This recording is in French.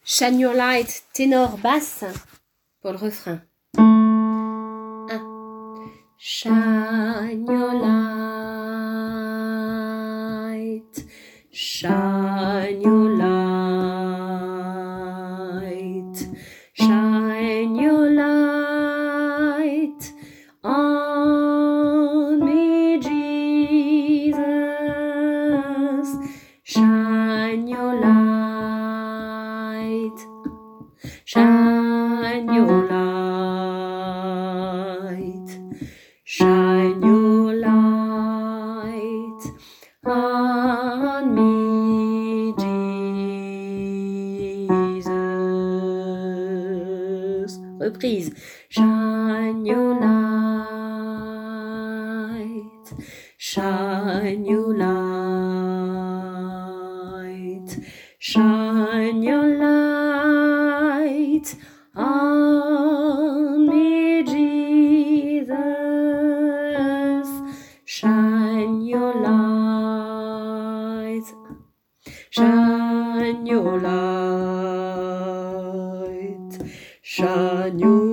Shine your light, ténor basse pour le refrain. 1. Shine your light, shine your light, shine your light on me, Jesus. Shine your light, shine your light, shine your light on me, Jesus. Reprise. Shine your light, shine your light, shine your light on me, Jesus. Shine your light, shine your light, shine your